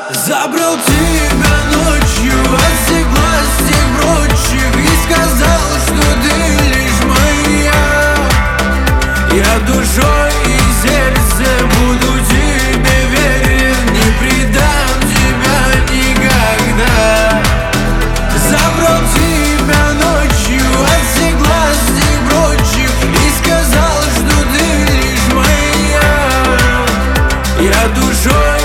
Забрал тебя ночью от всех глаз, всех прочих, и сказал, что ты лишь моя. Я душой и сердцем буду тебе верен, не предам тебя никогда. Забрал тебя ночью от всех глаз, всех прочих, и сказал, что ты лишь моя. Я душой